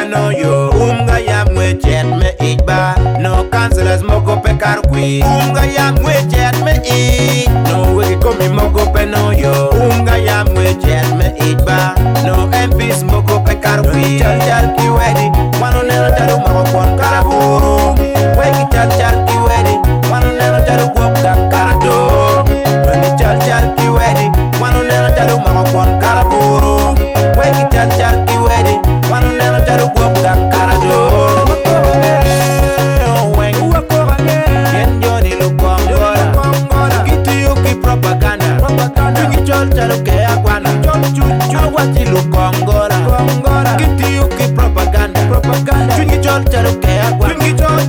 no yo. Yam we jet me eat ba. No councillors moko pe karqui. Yam we jet me eat. No we come moko pe no yo. Yam we jet me eat ba. No MPs moko pe karqui. Chal ki wedi. Mano nero chalu moko kon karaburu. Weki chal ki wedi. Mano nero chalu gop dan karado. Chal ki wedi. Mano nero chalu moko kon karaburu. Weki chal ki wedi. Mano nero chalu gop dan karado. Chalo que aguana, aguachi lo congora, kiti yuki propaganda, chungi chol chalo que aguana,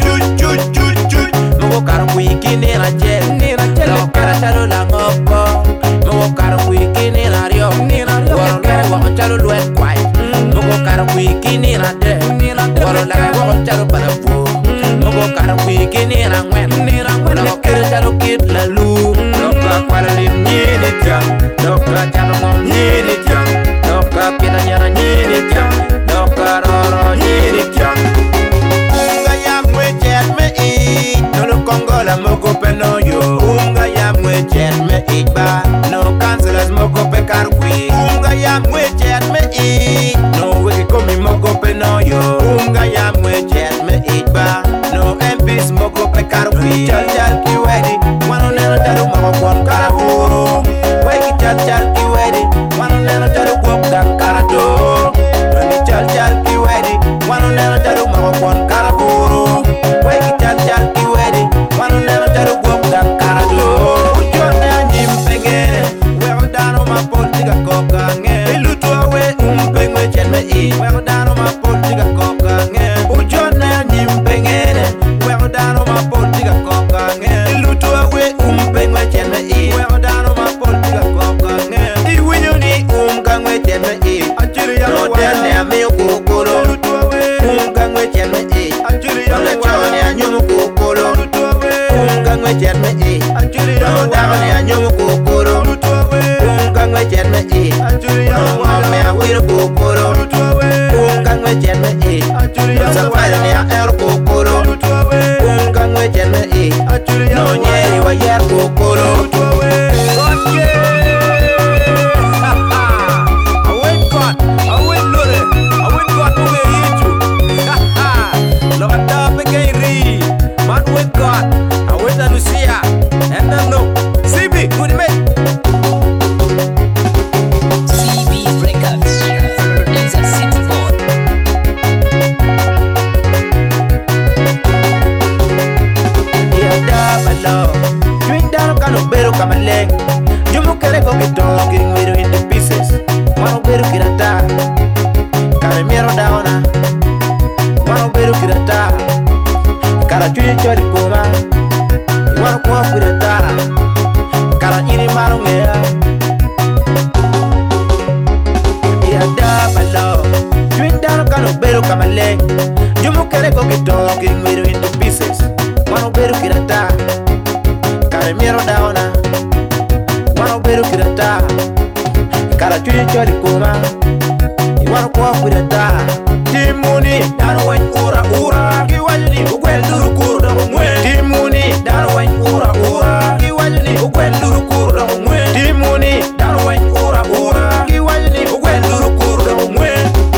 mogo karo wiki ni la jel, lo kara chalo la ngopo, mogo karo wiki ni la rio, wako chalo luet kwai, mogo karo wiki ni la de, walo la wako chalo barafu, mogo karo wiki ni la ngwen, lo kere chalo kit la lu, lo ka kwala lim nyini tiang. Doka chalo ngom nyini tiang. Doka pita nyara nyini tiang. Doka roro nyini tiang. Yam we jet me eat. No Congola moko pe no yo. Yam we jet me eat ba. No councillors moko pe karqui. Yam we jet me eat. No we komi moko pe no yo. Yam we jet me eat ba. No MPs moko pe karqui. Chal ki wedi. Mano nero chalu moko kon karaburu. Chal ki wedi, mano nero chalu gop dan karado. Chal ki wedi, mano nero chalu mako kon karaburu. Chal ki wedi, mano nero chalu gop dan karado. Ujone anjim pengene, weo dano ma politika koka nge. Ilutu awe pengwe chen me i, weo dano ma politika koka nge. Ujone anjim pengene, weo dano ma politika koka nge. Ilutu awe pengwe chen me i, weo dano ma politika koka nge. No tell me kukolo. Kangwe cheme e. No chone anyumu kukolo. Kangwe cheme e. No damane anyumu kukolo. Kangwe cheme e. No mame awiro kukolo. Kangwe cheme e. No safari ne aero kukolo. Kangwe cheme e. No nyeri wa yer kukolo. Chori kuma, iwan kwa piretara, kala ini marungea. Iya da balo, twindano kano beru kamale. Jumu kere ko kito kingwiru into pieces. Wano beru kirata, kala miero daona. Wano beru kirata, kala chori kuma, iwan kwa piretara. Timuni dano wen ura ura, kiwajuni ukwel duru kurda mwe. Timuni dano wen ura ura, kiwajuni ukwel duru kurda mwe. Timuni dano wen ura ura, kiwajuni ukwel duru kurda mwe.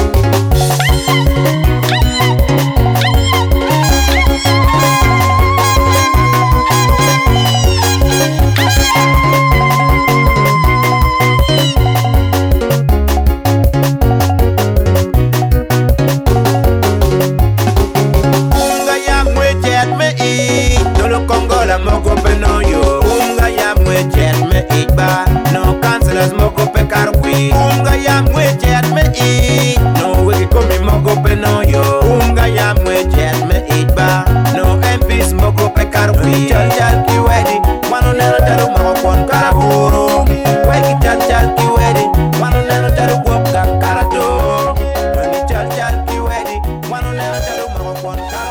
Moko pe no yo. Yam we jet me eat ba. No councillors moko pe karqui. Yam we jet me eat. No we komi moko pe no yo. Yam we jet me eat ba. No MPs moko pe karqui. Chal ki wedi, mano nero chalu moko kon karaburu. Weki chal ki wedi, mano nero chalu gop dan karado. Chal ki wedi, mano nero chalu moko kon karaburu.